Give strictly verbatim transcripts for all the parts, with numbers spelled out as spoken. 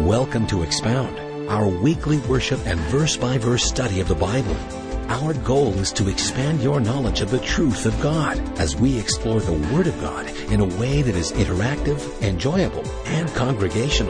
Welcome to Expound, our weekly worship and verse-by-verse study of the Bible. Our goal is to expand your knowledge of the truth of God as we explore the Word of God in a way that is interactive, enjoyable, and congregational.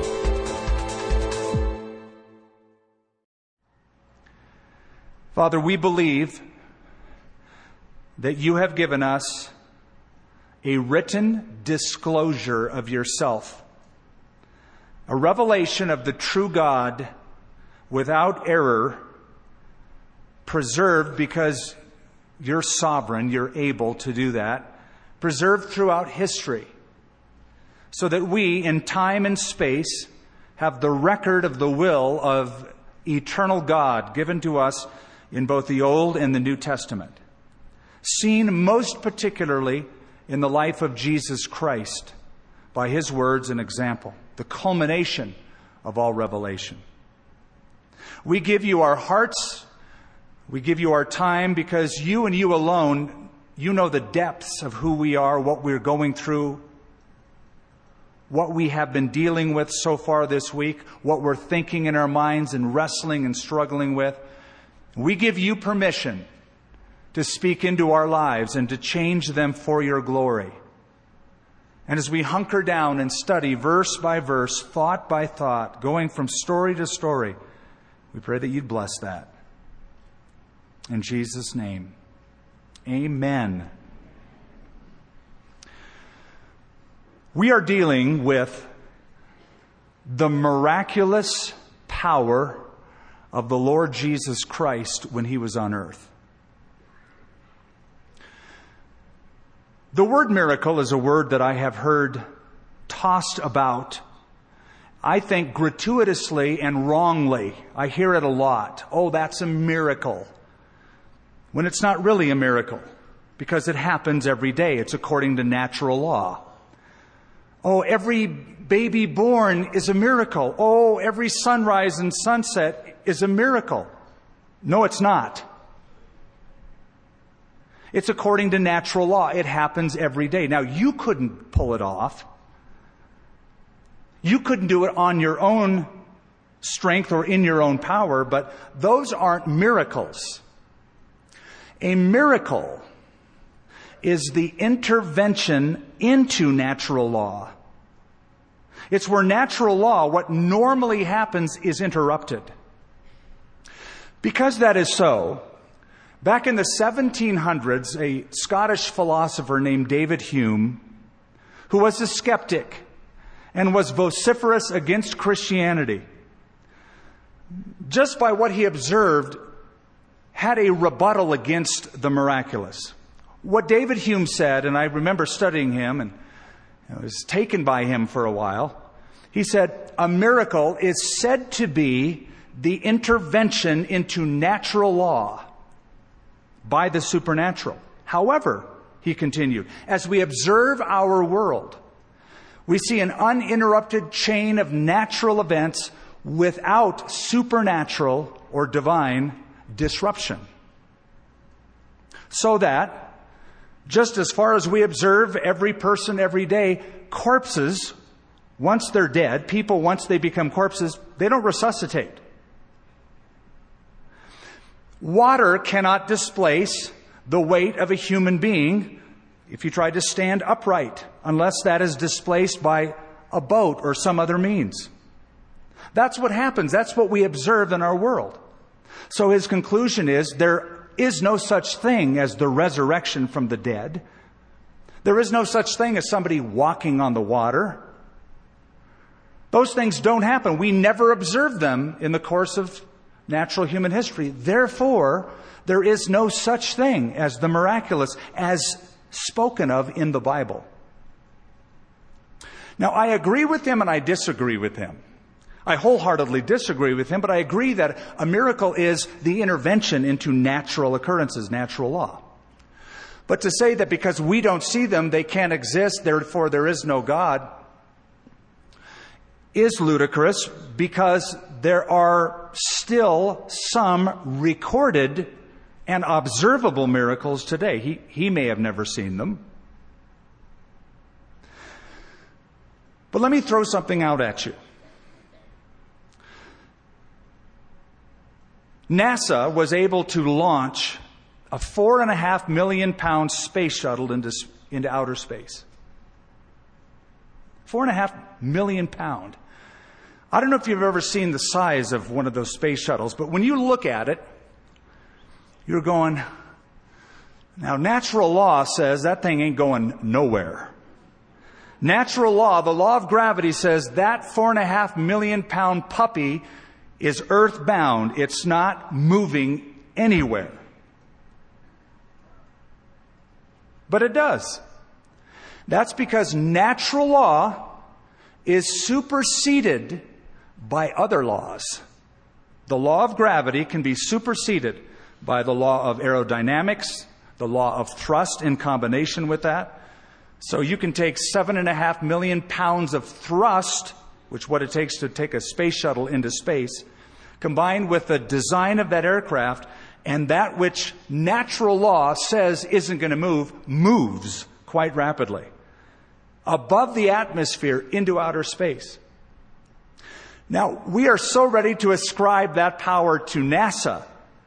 Father, we believe that you have given us a written disclosure of yourself, a revelation of the true God without error, preserved because you're sovereign, you're able to do that, preserved throughout history, so that we, in time and space, have the record of the will of eternal God given to us in both the Old and the New Testament, seen most particularly in the life of Jesus Christ by His words and example, the culmination of all revelation. We give you our hearts, we give you our time, because you and you alone, you know the depths of who we are, what we're going through, what we have been dealing with so far this week, what we're thinking in our minds and wrestling and struggling with. We give you permission to speak into our lives and to change them for your glory. And as we hunker down and study verse by verse, thought by thought, going from story to story, we pray that you'd bless that. In Jesus' name, amen. We are dealing with the miraculous power of the Lord Jesus Christ when He was on earth. The word miracle is a word that I have heard tossed about, I think gratuitously and wrongly. I hear it a lot. Oh, that's a miracle. When it's not really a miracle, because it happens every day. It's according to natural law. Oh, every baby born is a miracle. Oh, every sunrise and sunset is a miracle. No, it's not. It's according to natural law. It happens every day. Now, you couldn't pull it off. You couldn't do it on your own strength or in your own power, but those aren't miracles. A miracle is the intervention into natural law. It's where natural law, what normally happens, is interrupted. Because that is so, back in the seventeen hundreds, a Scottish philosopher named David Hume, who was a skeptic and was vociferous against Christianity, just by what he observed, had a rebuttal against the miraculous. What David Hume said, and I remember studying him and I was taken by him for a while, he said, a miracle is said to be the intervention into natural law by the supernatural. However, he continued, as we observe our world, we see an uninterrupted chain of natural events without supernatural or divine disruption. So that, just as far as we observe every person every day, corpses, once they're dead, people, once they become corpses, they don't resuscitate. Water cannot displace the weight of a human being if you try to stand upright, unless that is displaced by a boat or some other means. That's what happens. That's what we observe in our world. So his conclusion is there is no such thing as the resurrection from the dead. There is no such thing as somebody walking on the water. Those things don't happen. We never observe them in the course of natural human history. Therefore, there is no such thing as the miraculous as spoken of in the Bible. Now, I agree with him and I disagree with him. I wholeheartedly disagree with him, but I agree that a miracle is the intervention into natural occurrences, natural law. But to say that because we don't see them, they can't exist, therefore there is no God, is ludicrous, because there are still some recorded and observable miracles today. He, he may have never seen them. But let me throw something out at you. NASA was able to launch a four and a half million pound space shuttle into, into outer space. Four and a half million pound. I don't know if you've ever seen the size of one of those space shuttles, but when you look at it, you're going, now natural law says that thing ain't going nowhere. Natural law, the law of gravity says that four and a half million pound puppy is earthbound. It's not moving anywhere. But it does. That's because natural law is superseded by other laws. The law of gravity can be superseded by the law of aerodynamics, the law of thrust in combination with that. So you can take seven and a half million pounds of thrust, which is what it takes to take a space shuttle into space, combined with the design of that aircraft, and that which natural law says isn't going to move, moves quite rapidly above the atmosphere into outer space. Now, we are so ready to ascribe that power to NASA.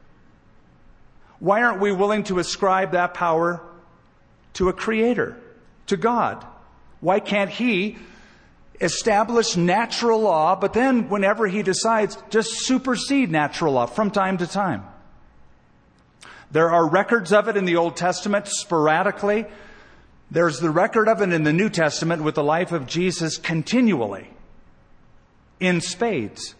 Why aren't we willing to ascribe that power to a creator, to God? Why can't He establish natural law, but then whenever He decides, just supersede natural law from time to time? There are records of it in the Old Testament sporadically. There's the record of it in the New Testament with the life of Jesus continually, in spades.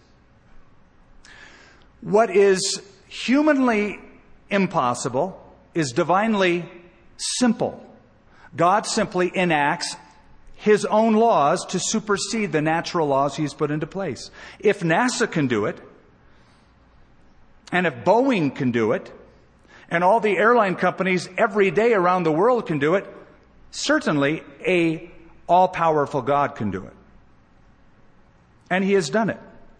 What is humanly impossible is divinely simple. God simply enacts His own laws to supersede the natural laws He's put into place. If NASA can do it, and if Boeing can do it, and all the airline companies every day around the world can do it, certainly a all-powerful God can do it. And He has done it.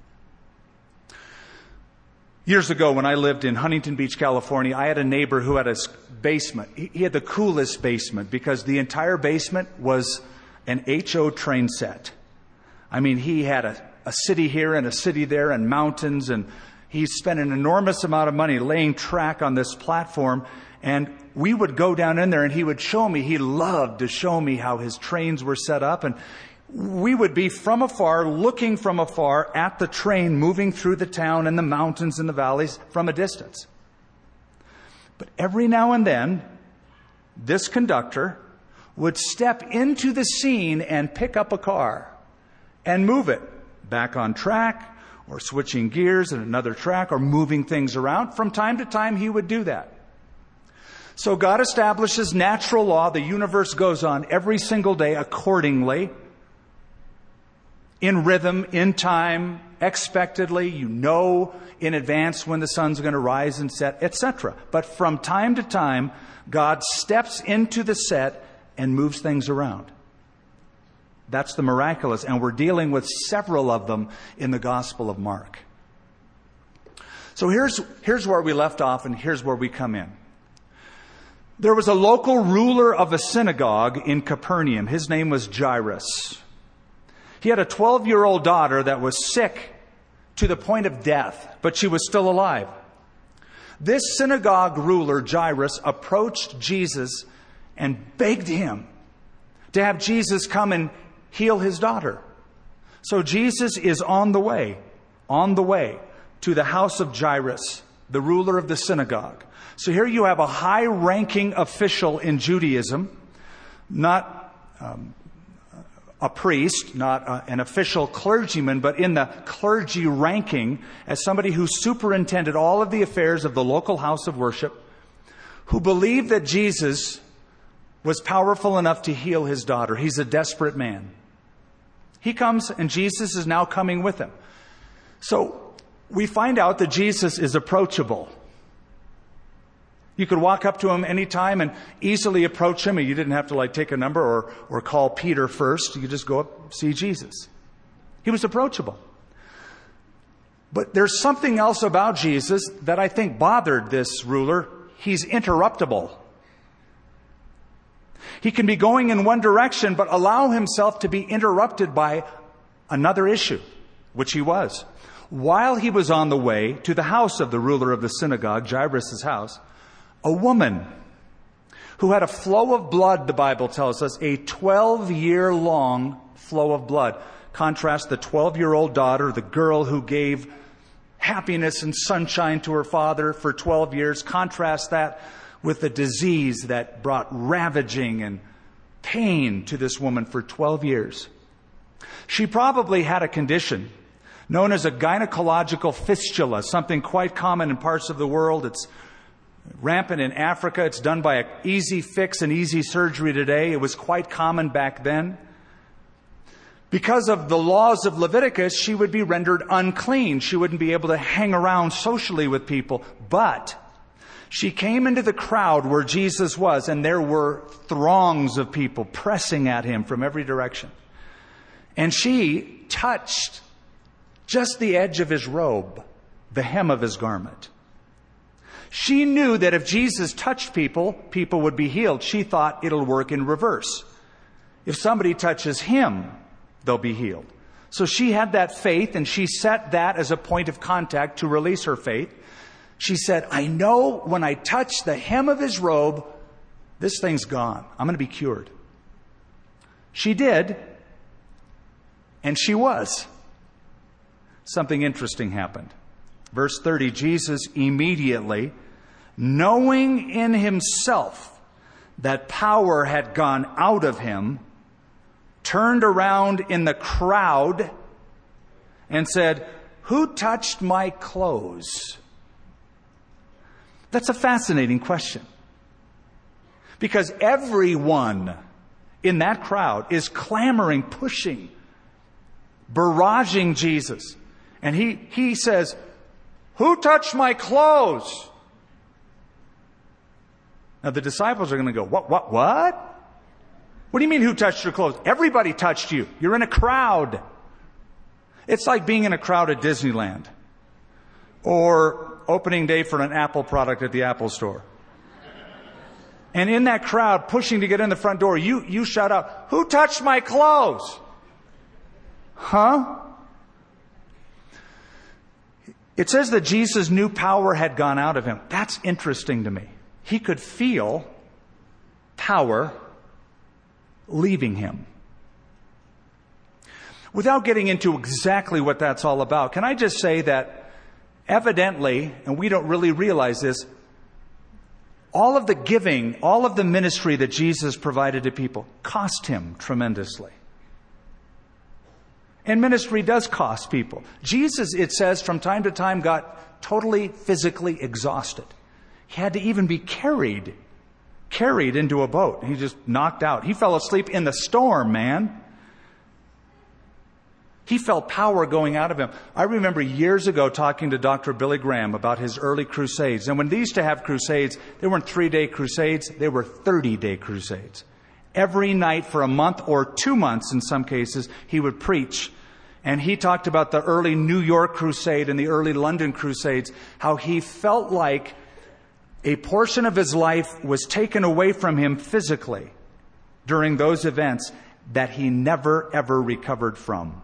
Years ago, when I lived in Huntington Beach, California, I had a neighbor who had a basement. He had the coolest basement because the entire basement was an H O train set. I mean, he had a, a city here and a city there and mountains, and he spent an enormous amount of money laying track on this platform. And we would go down in there and he would show me, he loved to show me how his trains were set up. And we would be from afar, looking from afar at the train moving through the town and the mountains and the valleys from a distance. But every now and then, this conductor would step into the scene and pick up a car and move it back on track, or switching gears in another track, or moving things around. From time to time, he would do that. So God establishes natural law. The universe goes on every single day accordingly, in rhythm, in time, expectedly. You know in advance when the sun's going to rise and set, et cetera. But from time to time, God steps into the set and moves things around. That's the miraculous, and we're dealing with several of them in the Gospel of Mark. So here's, here's where we left off, and here's where we come in. There was a local ruler of a synagogue in Capernaum. His name was Jairus. He had a twelve-year-old daughter that was sick to the point of death, but she was still alive. This synagogue ruler, Jairus, approached Jesus and begged him to have Jesus come and heal his daughter. So Jesus is on the way, on the way to the house of Jairus, the ruler of the synagogue. So here you have a high-ranking official in Judaism, not um, a priest, not uh, an official clergyman, but in the clergy ranking as somebody who superintended all of the affairs of the local house of worship, who believed that Jesus was powerful enough to heal his daughter. He's a desperate man. He comes, and Jesus is now coming with him. So we find out that Jesus is approachable. You could walk up to him anytime and easily approach him, and you didn't have to like take a number or, or call Peter first. You just go up, see Jesus. He was approachable. But there's something else about Jesus that I think bothered this ruler. He's interruptible. He can be going in one direction, but allow himself to be interrupted by another issue, which he was. while he was on the way to the house of the ruler of the synagogue, Jairus' house, a woman who had a flow of blood, the Bible tells us, a twelve-year-long flow of blood. Contrast the twelve-year-old daughter, the girl who gave happiness and sunshine to her father for twelve years. Contrast that with the disease that brought ravaging and pain to this woman for twelve years. She probably had a condition known as a gynecological fistula, something quite common in parts of the world. It's rampant in Africa. It's done by an easy fix and easy surgery today. It was quite common back then. Because of the laws of Leviticus, she would be rendered unclean. She wouldn't be able to hang around socially with people. But she came into the crowd where Jesus was, and there were throngs of people pressing at him from every direction. And she touched just the edge of his robe, the hem of his garment. She knew that if Jesus touched people, people would be healed. She thought it'll work in reverse. If somebody touches him, they'll be healed. So she had that faith, and she set that as a point of contact to release her faith. She said, I know when I touch the hem of his robe, this thing's gone. I'm going to be cured. She did, and she was. Something interesting happened. Verse thirty, Jesus immediately, knowing in himself that power had gone out of him, turned around in the crowd and said, who touched my clothes? That's a fascinating question. Because everyone in that crowd is clamoring, pushing, barraging Jesus. And he, he says, who touched my clothes? Now the disciples are going to go, what, what, what? What do you mean who touched your clothes? Everybody touched you. You're in a crowd. It's like being in a crowd at Disneyland or opening day for an Apple product at the Apple store. And in that crowd pushing to get in the front door, you, you shout out, who touched my clothes? Huh? It says that Jesus knew power had gone out of him. That's interesting to me. He could feel power leaving him. Without getting into exactly what that's all about, can I just say that evidently, and we don't really realize this, all of the giving, all of the ministry that Jesus provided to people cost him tremendously. And ministry does cost people. Jesus, it says, from time to time got totally physically exhausted. He had to even be carried, carried into a boat. He just knocked out. He fell asleep in the storm, man. He felt power going out of him. I remember years ago talking to Doctor Billy Graham about his early crusades. And when they used to have crusades, they weren't three-day crusades. They were thirty-day crusades. Every night for a month or two months in some cases, he would preach. And he talked about the early New York crusade and the early London crusades, how he felt like a portion of his life was taken away from him physically during those events that he never, ever recovered from.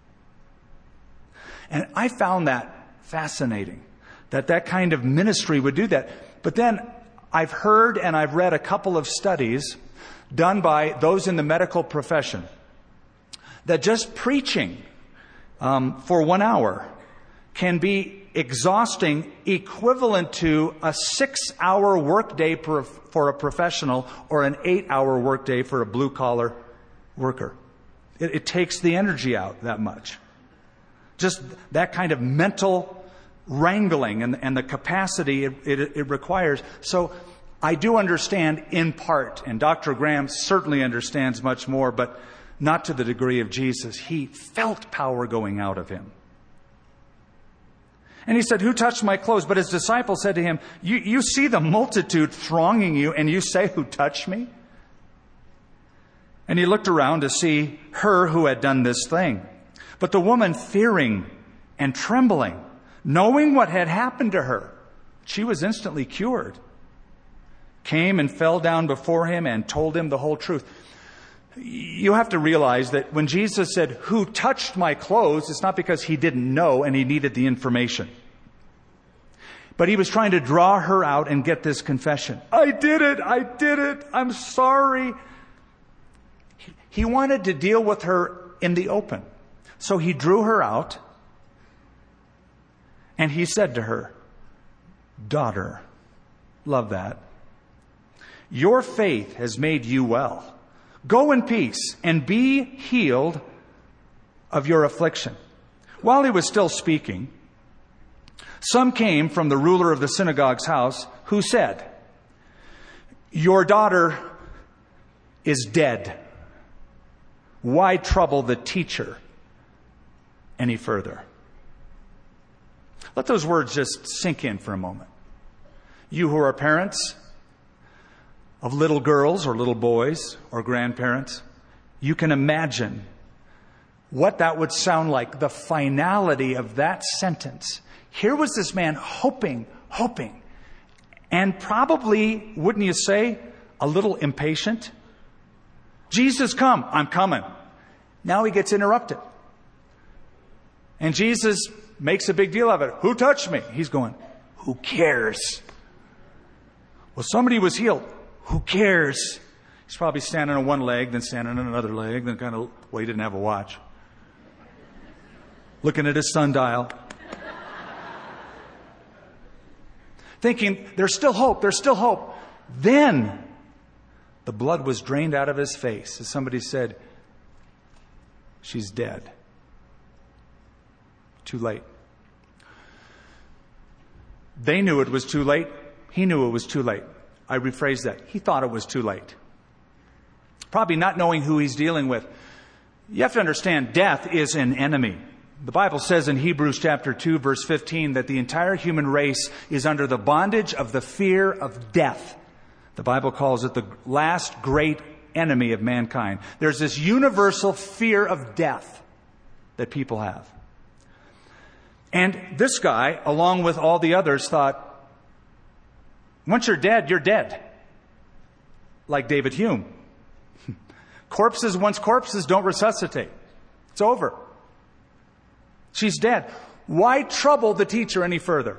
And I found that fascinating, that that kind of ministry would do that. But then I've heard and I've read a couple of studies done by those in the medical profession that just preaching um, for one hour can be exhausting, equivalent to a six-hour workday for, for a professional or an eight-hour workday for a blue-collar worker. It, it takes the energy out that much. Just that kind of mental wrangling and, and the capacity it, it, it requires. So I do understand in part, and Doctor Graham certainly understands much more, but not to the degree of Jesus. He felt power going out of him. And he said, who touched my clothes? But his disciples said to him, you, you see the multitude thronging you, and you say, who touched me? And he looked around to see her who had done this thing. But the woman, fearing and trembling, knowing what had happened to her, she was instantly cured, came and fell down before him and told him the whole truth. You have to realize that when Jesus said, "Who touched my clothes?" it's not because he didn't know and he needed the information. But he was trying to draw her out and get this confession. I did it. I did it. I'm sorry. He wanted to deal with her in the open. So he drew her out and he said to her, "Daughter," love that, "your faith has made you well. Go in peace and be healed of your affliction." While he was still speaking, some came from the ruler of the synagogue's house who said, "Your daughter is dead. Why trouble the teacher any further?" Let those words just sink in for a moment. You who are parents of little girls or little boys or grandparents, you can imagine what that would sound like, the finality of that sentence. Here was this man hoping, hoping, and probably, wouldn't you say, a little impatient. "Jesus, come." "I'm coming." Now he gets interrupted. And Jesus makes a big deal of it. "Who touched me?" He's going, "Who cares?" "Well, somebody was healed." "Who cares?" He's probably standing on one leg, then standing on another leg, then kind of, well, he didn't have a watch. Looking at his sundial. Thinking, there's still hope, there's still hope. Then the blood was drained out of his face as somebody said, "She's dead." Too late. They knew it was too late. He knew it was too late. I rephrase that. He thought it was too late. Probably not knowing who he's dealing with. You have to understand, death is an enemy. The Bible says in Hebrews chapter two, verse fifteen, that the entire human race is under the bondage of the fear of death. The Bible calls it the last great enemy of mankind. There's this universal fear of death that people have. And this guy, along with all the others, thought, once you're dead, you're dead. Like David Hume. Corpses, once corpses, don't resuscitate. It's over. She's dead. Why trouble the teacher any further?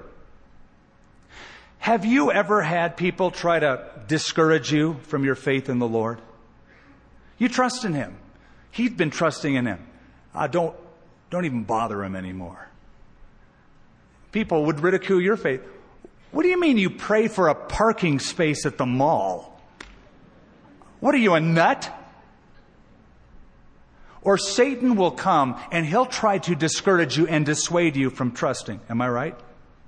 Have you ever had people try to discourage you from your faith in the Lord? You trust in Him. He's been trusting in Him. Uh, don't, don't even bother Him anymore. People would ridicule your faith. What do you mean you pray for a parking space at the mall? What are you, a nut? Or Satan will come and he'll try to discourage you and dissuade you from trusting. Am I right?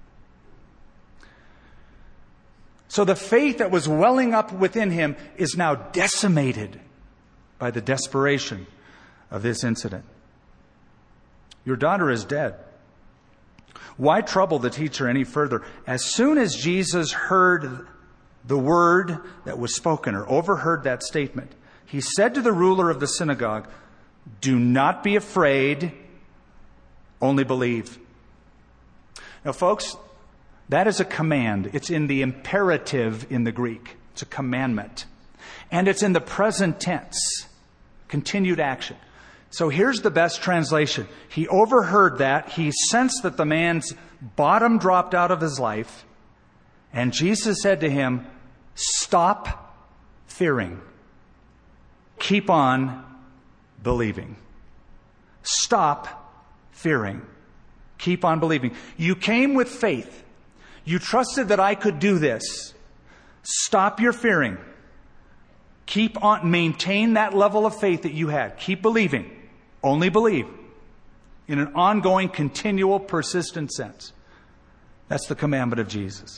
So the faith that was welling up within him is now decimated by the desperation of this incident. Your daughter is dead. Why trouble the teacher any further? As soon as Jesus heard the word that was spoken or overheard that statement, he said to the ruler of the synagogue, "Do not be afraid, only believe." Now, folks, that is a command. It's in the imperative in the Greek. It's a commandment. And it's in the present tense, continued action. So here's the best translation. He overheard that. He sensed that the man's bottom dropped out of his life. And Jesus said to him, "Stop fearing. Keep on believing." Stop fearing. Keep on believing. You came with faith. You trusted that I could do this. Stop your fearing. Keep on, maintain that level of faith that you had. Keep believing. Only believe. In an ongoing, continual, persistent sense. That's the commandment of Jesus.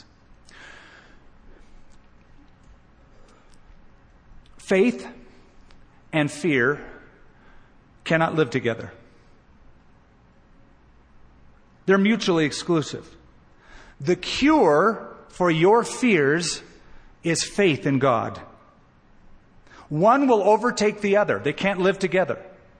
Faith and fear cannot live together. They're mutually exclusive. The cure for your fears is faith in God. One will overtake the other. They can't live together.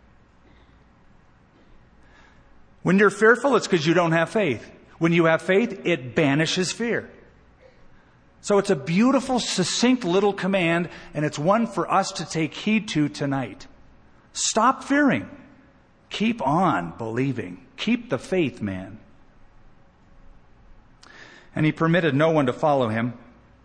When you're fearful, it's because you don't have faith. When you have faith, it banishes fear. So it's a beautiful, succinct little command, and it's one for us to take heed to tonight. Stop fearing. Keep on believing. Keep the faith, man. And he permitted no one to follow him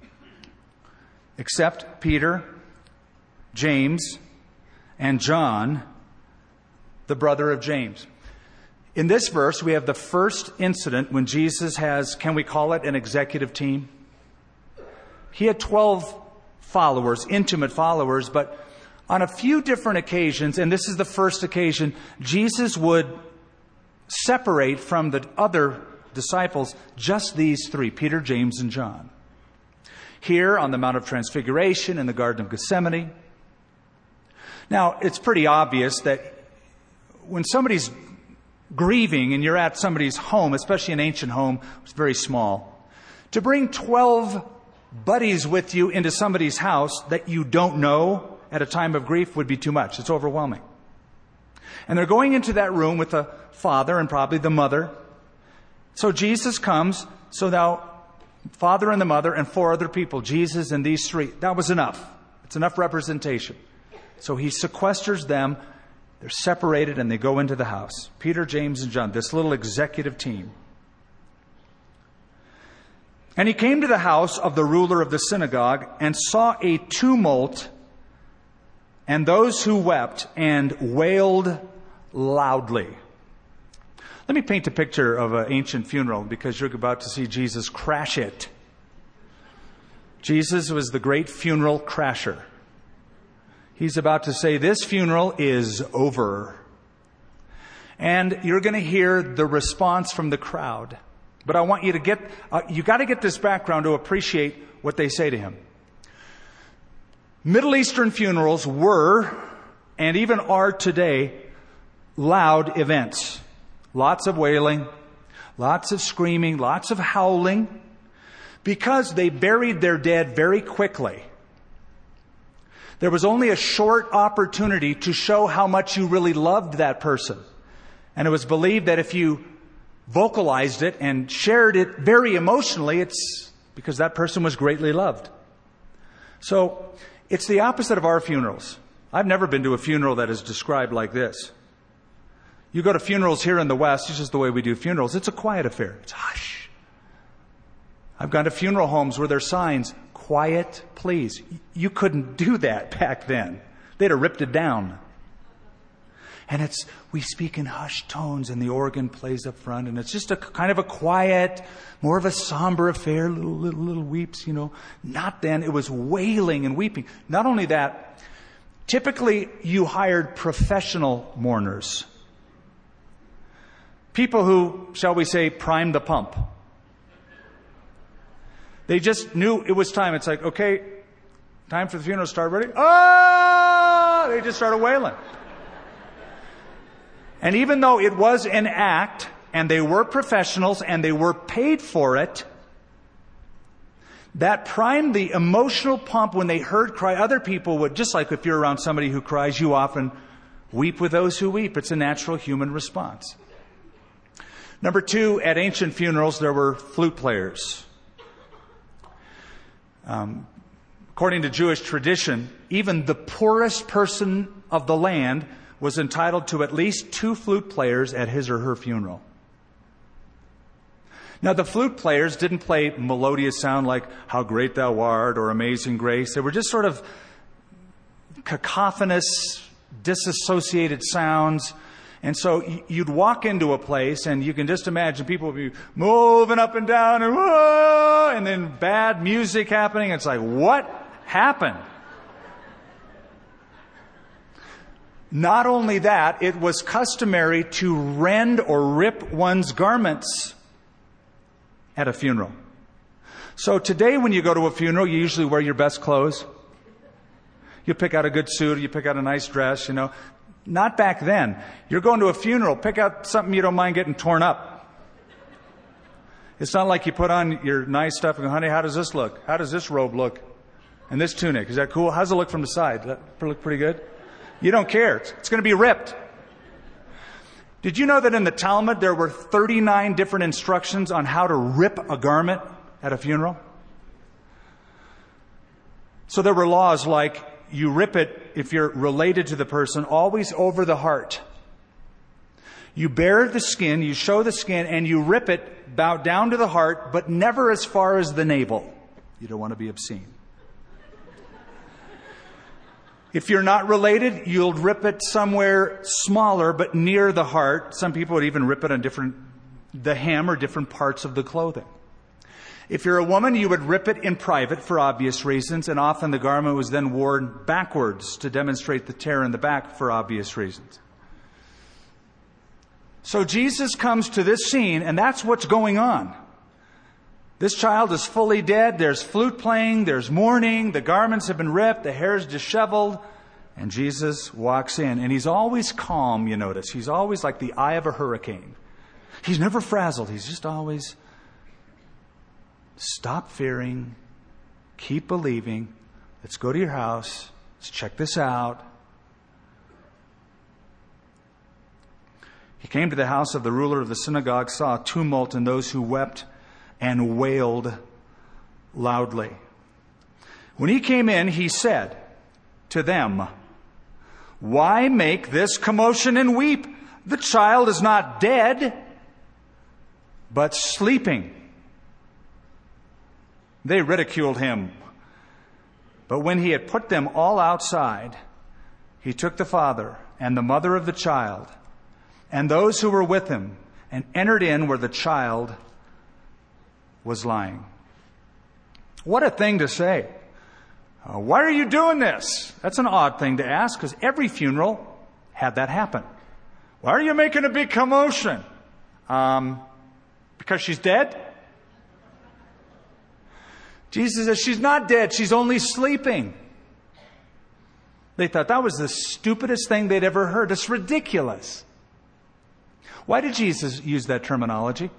except Peter, James, and John, the brother of James. In this verse, we have the first incident when Jesus has, can we call it an executive team? He had twelve followers, intimate followers, but on a few different occasions, and this is the first occasion, Jesus would separate from the other disciples just these three, Peter, James, and John. Here on the Mount of Transfiguration in the Garden of Gethsemane. Now, it's pretty obvious that when somebody's grieving and you're at somebody's home, especially an ancient home, it's very small, to bring twelve buddies with you into somebody's house that you don't know at a time of grief would be too much. It's overwhelming. And they're going into that room with the father and probably the mother. So Jesus comes, so now father and the mother and four other people, Jesus and these three. That was enough. It's enough representation. So he sequesters them. They're separated and they go into the house. Peter, James, and John, this little executive team. And he came to the house of the ruler of the synagogue and saw a tumult and those who wept and wailed loudly. Let me paint a picture of an ancient funeral because you're about to see Jesus crash it. Jesus was the great funeral crasher. He's about to say, this funeral is over. And you're going to hear the response from the crowd. But I want you to get, uh, you got to get this background to appreciate what they say to him. Middle Eastern funerals were, and even are today, loud events. Lots of wailing, lots of screaming, lots of howling, because they buried their dead very quickly. There was only a short opportunity to show how much you really loved that person. And it was believed that if you vocalized it and shared it very emotionally, it's because that person was greatly loved. So it's the opposite of our funerals. I've never been to a funeral that is described like this. You go to funerals here in the West, it's just the way we do funerals. It's a quiet affair. It's hush. I've gone to funeral homes where there's signs, quiet, please. You couldn't do that back then. They'd have ripped it down. And it's, we speak in hushed tones and the organ plays up front and it's just a kind of a quiet, more of a somber affair, little, little, little weeps, you know. Not then. It was wailing and weeping. Not only that, typically you hired professional mourners. People who, shall we say, primed the pump. They just knew it was time. It's like, okay, time for the funeral to start. Ready? Ah! They just started wailing. And even though it was an act, and they were professionals, and they were paid for it, that primed the emotional pump when they heard cry. Other people would, just like if you're around somebody who cries, you often weep with those who weep. It's a natural human response. Number two, at ancient funerals, there were flute players. Um, according to Jewish tradition, even the poorest person of the land was entitled to at least two flute players at his or her funeral. Now, the flute players didn't play melodious sound like How Great Thou Art or Amazing Grace. They were just sort of cacophonous, disassociated sounds. And so you'd walk into a place and you can just imagine people would be moving up and down and whoa, and then bad music happening. It's like, what happened? Not only that, it was customary to rend or rip one's garments at a funeral. So today when you go to a funeral, you usually wear your best clothes. You pick out a good suit, or you pick out a nice dress, you know. Not back then. You're going to a funeral, pick out something you don't mind getting torn up. It's not like you put on your nice stuff and go, honey, how does this look? How does this robe look? And this tunic, is that cool? How's it look from the side? Does that look pretty good? You don't care. It's going to be ripped. Did you know that in the Talmud there were thirty-nine different instructions on how to rip a garment at a funeral? So there were laws like you rip it, if you're related to the person, always over the heart. You bare the skin, you show the skin, and you rip it bow down to the heart, but never as far as the navel. You don't want to be obscene. If you're not related, you'll rip it somewhere smaller, but near the heart. Some people would even rip it on different, the hem or different parts of the clothing. If you're a woman, you would rip it in private for obvious reasons, and often the garment was then worn backwards to demonstrate the tear in the back for obvious reasons. So Jesus comes to this scene, and that's what's going on. This child is fully dead. There's flute playing. There's mourning. The garments have been ripped. The hair is disheveled. And Jesus walks in. And he's always calm, you notice. He's always like the eye of a hurricane. He's never frazzled. He's just always, stop fearing. Keep believing. Let's go to your house. Let's check this out. He came to the house of the ruler of the synagogue, saw a tumult, and those who wept and wailed loudly. When he came in, he said to them, "Why make this commotion and weep? The child is not dead, but sleeping." They ridiculed him. But when he had put them all outside, he took the father and the mother of the child and those who were with him and entered in where the child was lying. What a thing to say. Uh, why are you doing this? That's an odd thing to ask, because every funeral had that happen. Why are you making a big commotion? Um, because she's dead? Jesus says she's not dead. She's only sleeping. They thought that was the stupidest thing they'd ever heard. It's ridiculous. Why did Jesus use that terminology?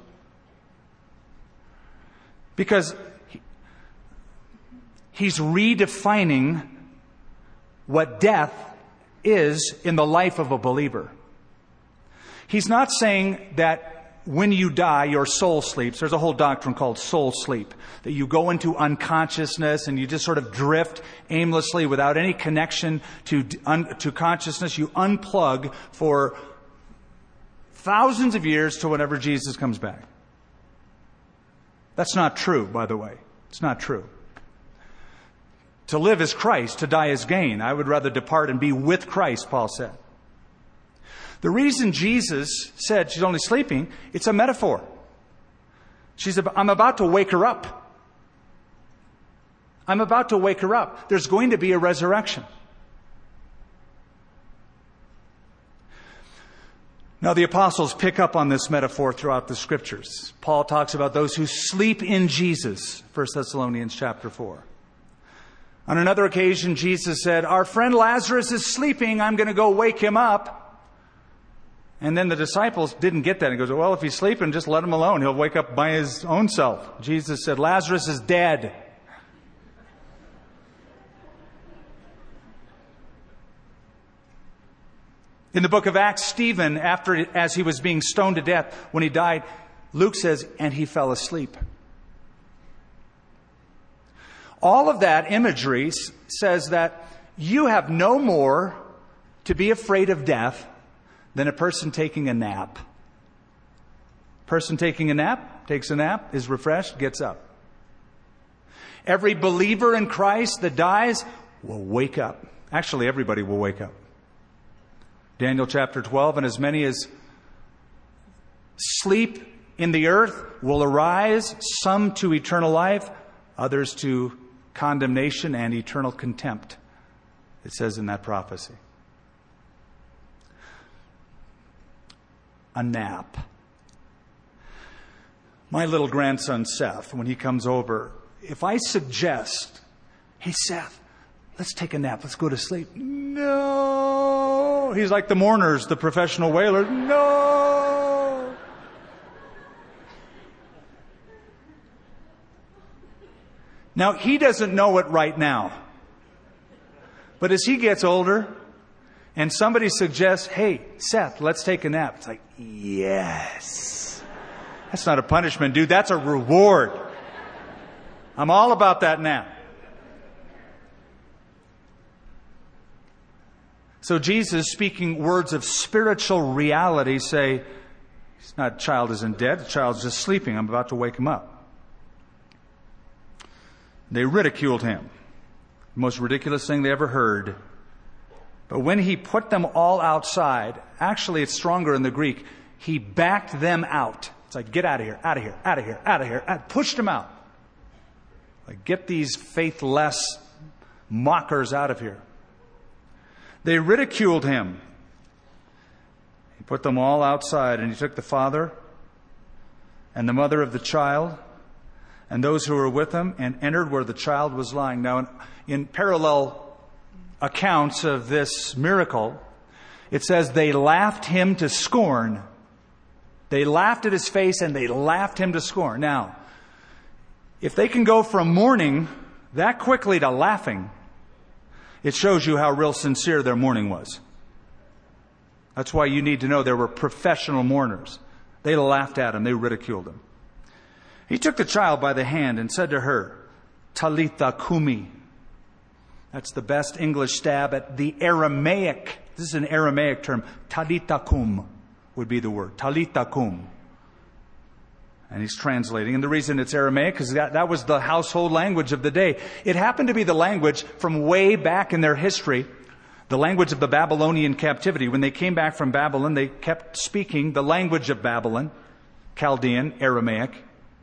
Because he, he's redefining what death is in the life of a believer. He's not saying that when you die, your soul sleeps. There's a whole doctrine called soul sleep, that you go into unconsciousness and you just sort of drift aimlessly without any connection to, un, to consciousness. You unplug for thousands of years to whenever Jesus comes back. That's not true, by the way. It's not true. To live is Christ, to die is gain. I would rather depart and be with Christ, Paul said. The reason Jesus said she's only sleeping, it's a metaphor. She's, I'm about to wake her up. I'm about to wake her up. There's going to be a resurrection. Now, the apostles pick up on this metaphor throughout the scriptures. Paul talks about those who sleep in Jesus, First Thessalonians chapter four. On another occasion, Jesus said, "Our friend Lazarus is sleeping. I'm going to go wake him up." And then the disciples didn't get that. He goes, "Well, if he's sleeping, just let him alone. He'll wake up by his own self." Jesus said, "Lazarus is dead." In the book of Acts, Stephen, after, as he was being stoned to death, when he died, Luke says, and he fell asleep. All of that imagery says that you have no more to be afraid of death than a person taking a nap. Person taking a nap, takes a nap, is refreshed, gets up. Every believer in Christ that dies will wake up. Actually, everybody will wake up. Daniel chapter twelve, and as many as sleep in the earth will arise, some to eternal life, others to condemnation and eternal contempt. It says in that prophecy. A nap. My little grandson Seth, when he comes over, if I suggest, "Hey Seth, let's take a nap, let's go to sleep." No. He's like the mourners, the professional wailers. No. Now, he doesn't know it right now. But as he gets older and somebody suggests, "Hey, Seth, let's take a nap." It's like, yes. That's not a punishment, dude. That's a reward. I'm all about that nap. So Jesus, speaking words of spiritual reality, say, he's not, the child isn't dead, the child's just sleeping. I'm about to wake him up. They ridiculed him. The most ridiculous thing they ever heard. But when he put them all outside, actually it's stronger in the Greek, he backed them out. It's like, get out of here, out of here, out of here, out of here. Out, pushed them out. Like, get these faithless mockers out of here. They ridiculed him. He put them all outside, and he took the father and the mother of the child and those who were with him and entered where the child was lying. Now, in, in parallel accounts of this miracle, it says they laughed him to scorn. They laughed at his face and they laughed him to scorn. Now, if they can go from mourning that quickly to laughing, it shows you how real sincere their mourning was. That's why you need to know there were professional mourners. They laughed at him. They ridiculed him. He took the child by the hand and said to her, Talitha kumi. That's the best English stab at the Aramaic. This is an Aramaic term. Talitha kum would be the word. Talitha kum. And he's translating. And the reason it's Aramaic is that that was the household language of the day. It happened to be the language from way back in their history, the language of the Babylonian captivity. When they came back from Babylon, they kept speaking the language of Babylon, Chaldean, Aramaic.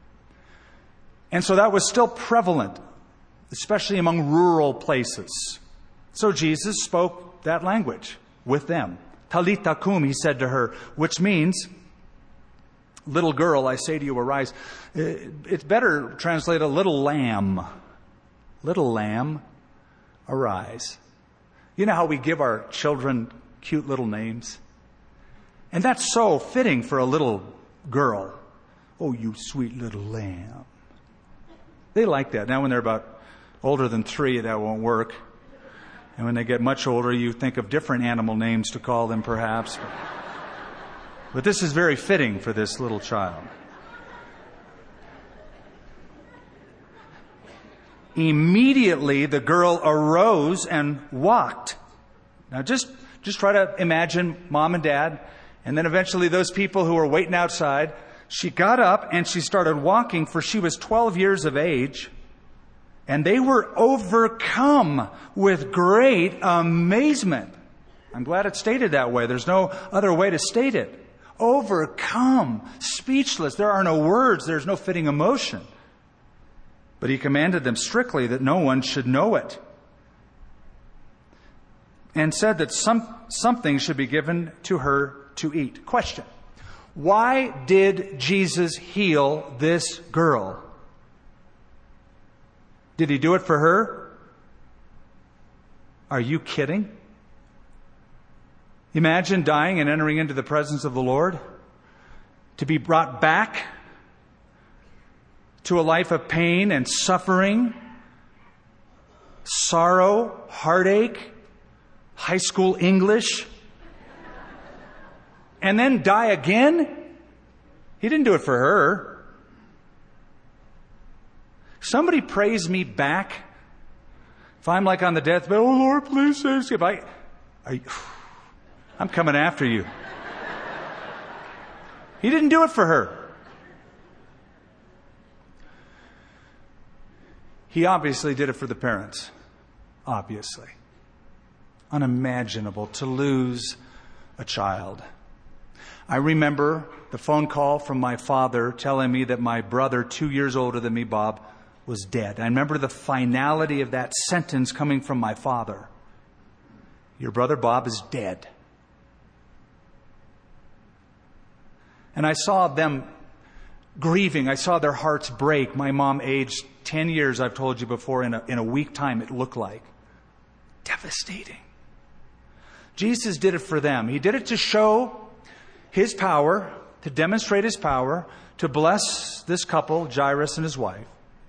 And so that was still prevalent, especially among rural places. So Jesus spoke that language with them. Talitha kum, he said to her, which means, little girl, I say to you, arise. It's better translate a little lamb. Little lamb, arise. You know how we give our children cute little names? And that's so fitting for a little girl. Oh, you sweet little lamb. They like that. Now when they're about older than three, that won't work. And when they get much older, you think of different animal names to call them perhaps. But this is very fitting for this little child. Immediately, the girl arose and walked. Now, just, just try to imagine mom and dad, and then eventually those people who were waiting outside. She got up and she started walking, for she was twelve years of age. And they were overcome with great amazement. I'm glad it's stated that way. There's no other way to state it. Overcome, speechless. There are no words. There's no fitting emotion. But he commanded them strictly that no one should know it. And said that some something should be given to her to eat. Question. Why did Jesus heal this girl? Did he do it for her? Are you kidding? Imagine dying and entering into the presence of the Lord, to be brought back to a life of pain and suffering, sorrow, heartache, high school English, and then die again? He didn't do it for her. Somebody prays me back. If I'm like on the deathbed, oh Lord, please save me. I, I, I'm coming after you. He didn't do it for her. He obviously did it for the parents. Obviously. Unimaginable to lose a child. I remember the phone call from my father telling me that my brother, two years older than me, Bob, was dead. I remember the finality of that sentence coming from my father. Your brother Bob is dead. And I saw them grieving. I saw their hearts break. My mom aged ten years, I've told you before, in a, in a week time it looked like. Devastating. Jesus did it for them. He did it to show His power, to demonstrate His power, to bless this couple, Jairus and his wife.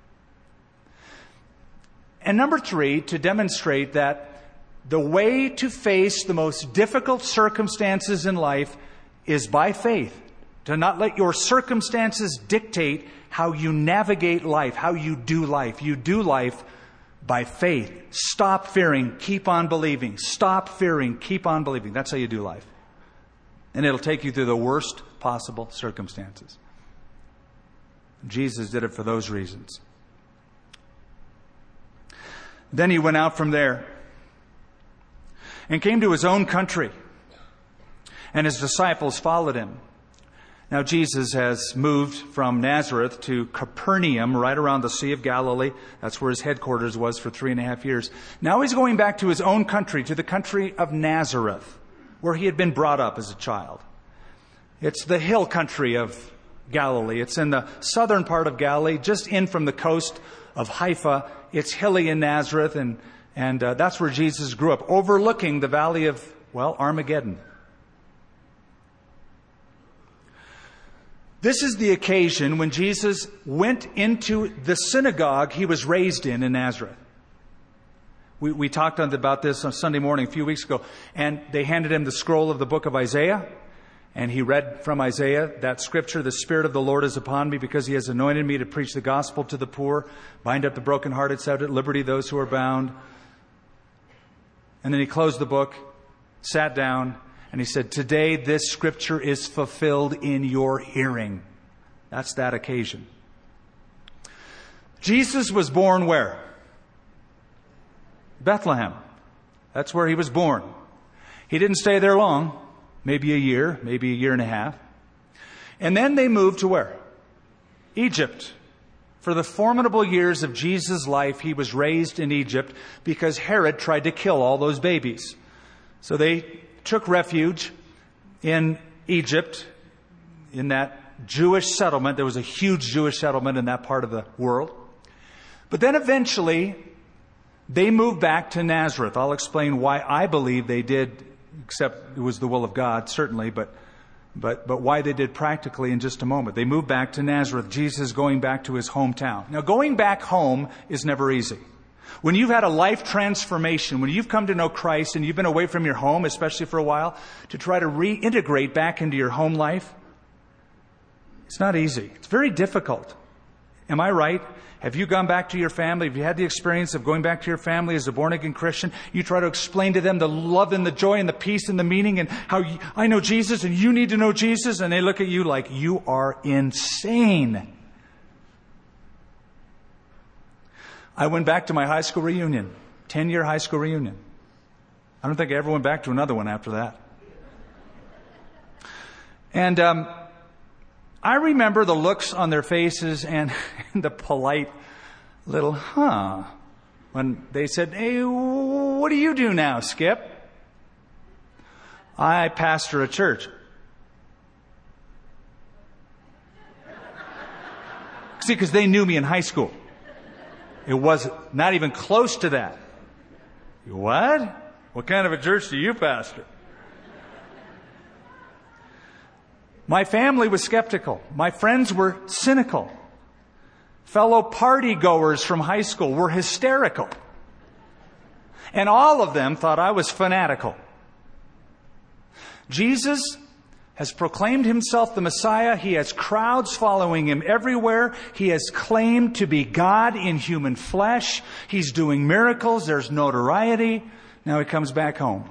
And number three, to demonstrate that the way to face the most difficult circumstances in life is by faith. To not let your circumstances dictate how you navigate life, how you do life. You do life by faith. Stop fearing, keep on believing. Stop fearing, keep on believing. That's how you do life. And it'll take you through the worst possible circumstances. Jesus did it for those reasons. Then he went out from there and came to his own country, and his disciples followed him. Now Jesus has moved from Nazareth to Capernaum, right around the Sea of Galilee. That's where his headquarters was for three and a half years. Now he's going back to his own country, to the country of Nazareth, where he had been brought up as a child. It's the hill country of Galilee. It's in the southern part of Galilee, just in from the coast of Haifa. It's hilly in Nazareth, and, and uh, that's where Jesus grew up, overlooking the valley of, well, Armageddon. This is the occasion when Jesus went into the synagogue he was raised in in Nazareth. We, we talked about this on Sunday morning a few weeks ago, and they handed him the scroll of the book of Isaiah, and he read from Isaiah that scripture, "The Spirit of the Lord is upon me because he has anointed me to preach the gospel to the poor, bind up the brokenhearted, set at liberty those who are bound." And then he closed the book, sat down, and he said, "Today this scripture is fulfilled in your hearing." That's that occasion. Jesus was born where? Bethlehem. That's where he was born. He didn't stay there long. Maybe a year, maybe a year and a half. And then they moved to where? Egypt. For the formidable years of Jesus' life, he was raised in Egypt because Herod tried to kill all those babies. So they took refuge in Egypt, in that Jewish settlement. There was a huge Jewish settlement in that part of the world. But then eventually, they moved back to Nazareth. I'll explain why I believe they did, except it was the will of God, certainly, but but but why they did practically in just a moment. They moved back to Nazareth, Jesus going back to his hometown. Now, going back home is never easy. When you've had a life transformation, when you've come to know Christ and you've been away from your home, especially for a while, to try to reintegrate back into your home life, it's not easy. It's very difficult. Am I right? Have you gone back to your family? Have you had the experience of going back to your family as a born-again Christian? You try to explain to them the love and the joy and the peace and the meaning and how you, I know Jesus and you need to know Jesus, and they look at you like you are insane. I went back to my high school reunion, ten-year high school reunion. I don't think I ever went back to another one after that. And um, I remember the looks on their faces and the polite little, huh, when they said, "Hey, what do you do now, Skip?" "I pastor a church." See, because they knew me in high school. It was not even close to that. "What? What kind of a church do you pastor?" My family was skeptical. My friends were cynical. Fellow party goers from high school were hysterical. And all of them thought I was fanatical. Jesus has proclaimed himself the Messiah. He has crowds following him everywhere. He has claimed to be God in human flesh. He's doing miracles. There's notoriety. Now he comes back home.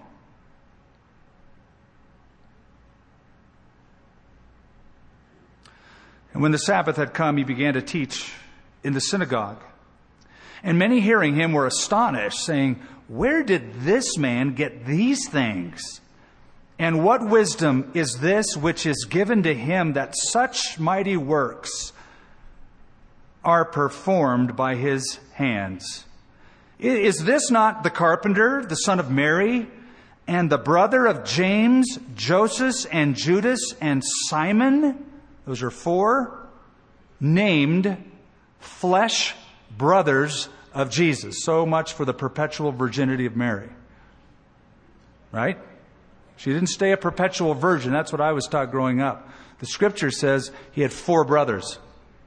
And when the Sabbath had come, he began to teach in the synagogue. And many hearing him were astonished, saying, "Where did this man get these things? And what wisdom is this which is given to him that such mighty works are performed by his hands? Is this not the carpenter, the son of Mary, and the brother of James, Joseph, and Judas, and Simon?" Those are four named flesh brothers of Jesus. So much for the perpetual virginity of Mary. Right? She didn't stay a perpetual virgin. That's what I was taught growing up. The scripture says he had four brothers.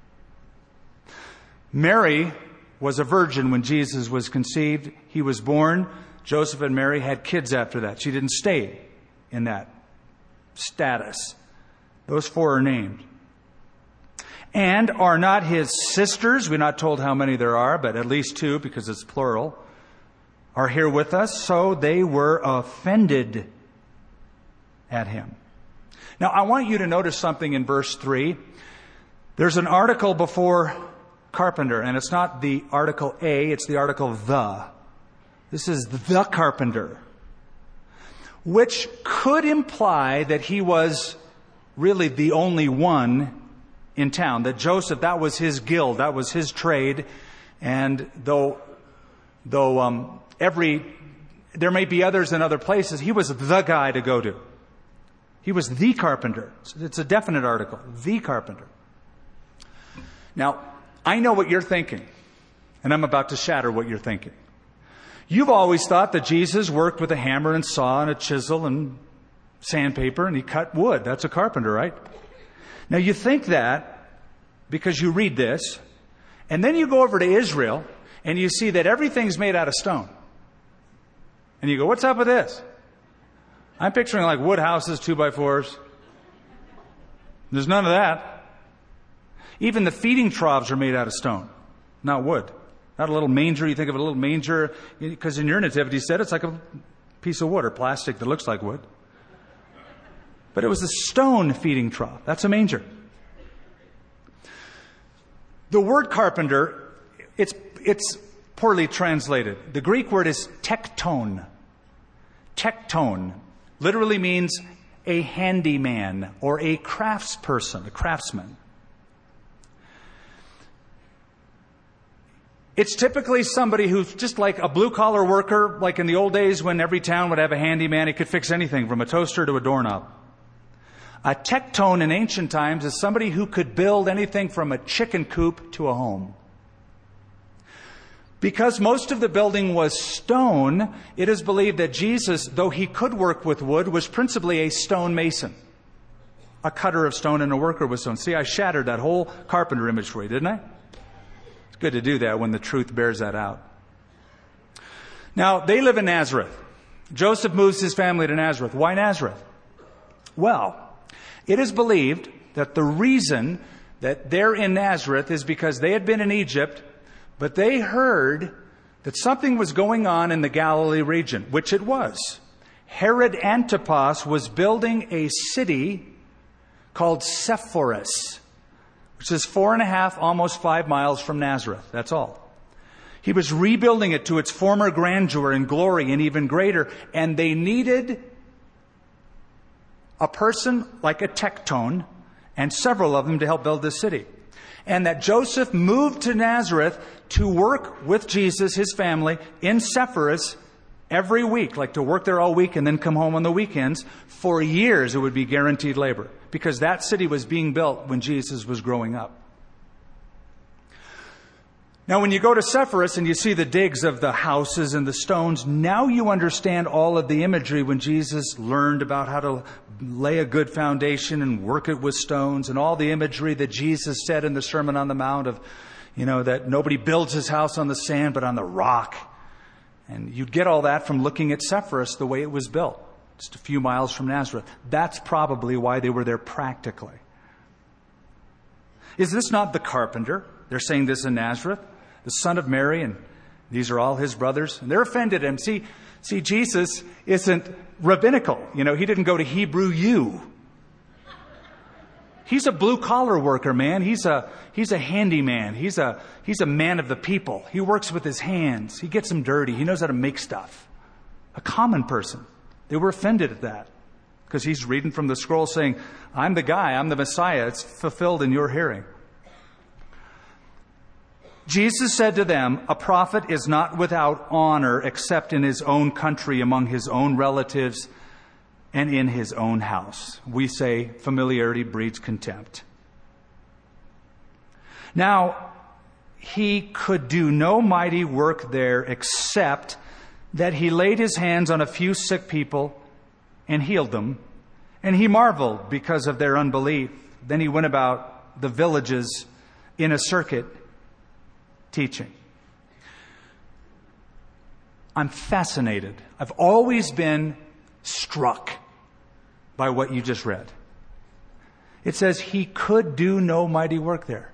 Mary was a virgin when Jesus was conceived. He was born. Joseph and Mary had kids after that. She didn't stay in that status. Those four are named. And are not his sisters, we're not told how many there are, but at least two, because it's plural, are here with us? So they were offended at him. Now, I want you to notice something in verse three. There's an article before carpenter, and it's not the article a, it's the article the. This is the carpenter, which could imply that he was really the only one in town, that Joseph, that was his guild, that was his trade. And though, though um, every, there may be others in other places, he was the guy to go to. He was the carpenter. It's a definite article, the carpenter. Now, I know what you're thinking, and I'm about to shatter what you're thinking. You've always thought that Jesus worked with a hammer and saw and a chisel and sandpaper, and he cut wood. That's a carpenter, right? Now, you think that because you read this, and then you go over to Israel, and you see that everything's made out of stone. And you go, what's up with this? I'm picturing like wood houses, two by fours. There's none of that. Even the feeding troughs are made out of stone, not wood. Not a little manger. You think of a little manger, because in your nativity set, it's like a piece of wood or plastic that looks like wood. But it was a stone feeding trough. That's a manger. The word carpenter, it's, it's poorly translated. The Greek word is tekton. Tekton literally means a handyman or a craftsperson, a craftsman. It's typically somebody who's just like a blue-collar worker, like in the old days when every town would have a handyman. He could fix anything from a toaster to a doorknob. A tekton in ancient times is somebody who could build anything from a chicken coop to a home. Because most of the building was stone, it is believed that Jesus, though he could work with wood, was principally a stone mason. A cutter of stone and a worker with stone. See, I shattered that whole carpenter image for you, didn't I? It's good to do that when the truth bears that out. Now, they live in Nazareth. Joseph moves his family to Nazareth. Why Nazareth? Well, it is believed that the reason that they're in Nazareth is because they had been in Egypt, but they heard that something was going on in the Galilee region, which it was. Herod Antipas was building a city called Sepphoris, which is four and a half, almost five miles from Nazareth. That's all. He was rebuilding it to its former grandeur and glory and even greater, and they needed a person like a tekton and several of them to help build this city. And that Joseph moved to Nazareth to work with Jesus, his family, in Sepphoris every week, like to work there all week and then come home on the weekends. For years, it would be guaranteed labor, because that city was being built when Jesus was growing up. Now, when you go to Sepphoris and you see the digs of the houses and the stones, now you understand all of the imagery when Jesus learned about how to lay a good foundation and work it with stones, and all the imagery that Jesus said in the Sermon on the Mount of, you know, that nobody builds his house on the sand but on the rock. And you'd get all that from looking at Sepphoris, the way it was built, just a few miles from Nazareth. That's probably why they were there practically. Is this not the carpenter? They're saying this in Nazareth. The son of Mary, and these are all his brothers. And they're offended at him. See, see, Jesus isn't rabbinical. You know, he didn't go to Hebrew U. He's a blue-collar worker, man. He's a he's a handyman. He's a he's a man of the people. He works with his hands. He gets them dirty. He knows how to make stuff. A common person. They were offended at that, because he's reading from the scroll saying, I'm the guy, I'm the Messiah. It's fulfilled in your hearing. Jesus said to them, a prophet is not without honor except in his own country, among his own relatives, and in his own house. We say familiarity breeds contempt. Now, he could do no mighty work there except that he laid his hands on a few sick people and healed them. And he marveled because of their unbelief. Then he went about the villages in a circuit, teaching. I'm fascinated. I've always been struck by what you just read. It says he could do no mighty work there.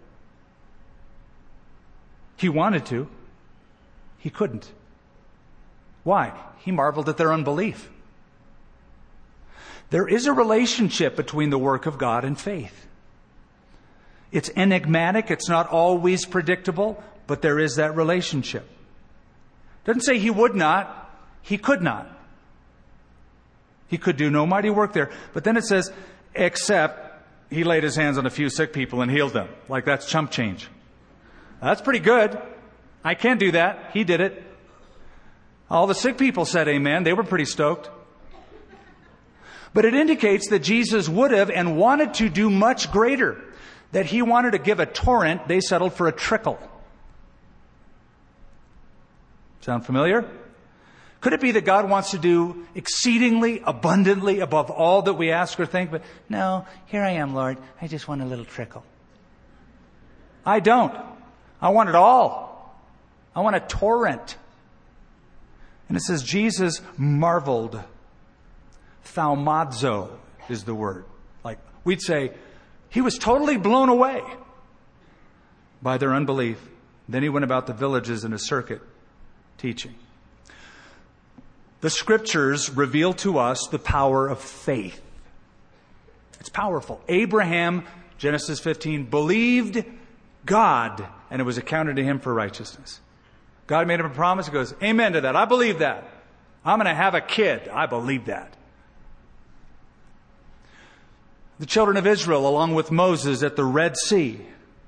He wanted to. He couldn't. Why? He marveled at their unbelief. There is a relationship between the work of God and faith. It's enigmatic. It's not always predictable, but there is that relationship. Doesn't say he would not. He could not. He could do no mighty work there. But then it says, except he laid his hands on a few sick people and healed them. Like that's chump change. That's pretty good. I can't do that. He did it. All the sick people said amen. They were pretty stoked. But it indicates that Jesus would have and wanted to do much greater. That he wanted to give a torrent, they settled for a trickle. Sound familiar? Could it be that God wants to do exceedingly, abundantly, above all that we ask or think? But no, here I am, Lord. I just want a little trickle. I don't. I want it all. I want a torrent. And it says Jesus marveled. Thaumazo is the word. Like we'd say, he was totally blown away by their unbelief. Then he went about the villages in a circuit teaching. The scriptures reveal to us the power of faith. It's powerful. Abraham, Genesis fifteen, believed God, and it was accounted to him for righteousness. God made him a promise. He goes, amen to that. I believe that. I'm going to have a kid. I believe that. The children of Israel, along with Moses at the Red Sea,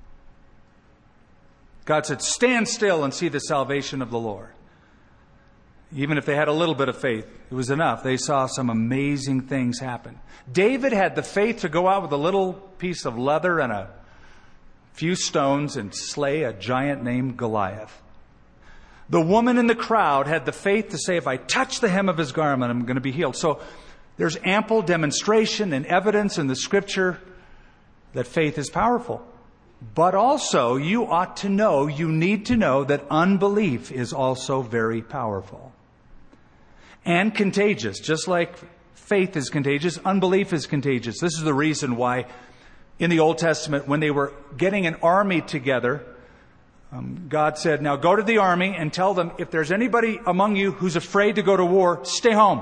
God said, stand still and see the salvation of the Lord. Even if they had a little bit of faith, it was enough. They saw some amazing things happen. David had the faith to go out with a little piece of leather and a few stones and slay a giant named Goliath. The woman in the crowd had the faith to say, if I touch the hem of his garment, I'm going to be healed. So there's ample demonstration and evidence in the scripture that faith is powerful. But also, you ought to know, you need to know that unbelief is also very powerful. And contagious. Just like faith is contagious, unbelief is contagious. This is the reason why in the Old Testament, when they were getting an army together, um, God said, now go to the army and tell them, if there's anybody among you who's afraid to go to war, stay home.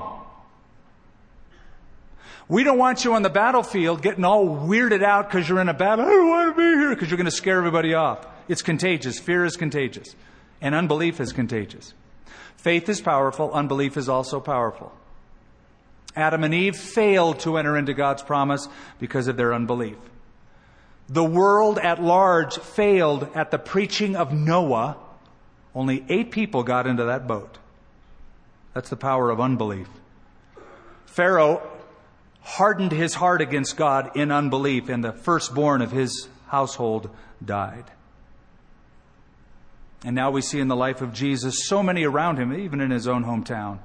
We don't want you on the battlefield getting all weirded out because you're in a battle. I don't want to be here because you're going to scare everybody off. It's contagious. Fear is contagious. And unbelief is contagious. Faith is powerful. Unbelief is also powerful. Adam and Eve failed to enter into God's promise because of their unbelief. The world at large failed at the preaching of Noah. Only eight people got into that boat. That's the power of unbelief. Pharaoh hardened his heart against God in unbelief, and the firstborn of his household died. And now we see in the life of Jesus so many around him, even in his own hometown.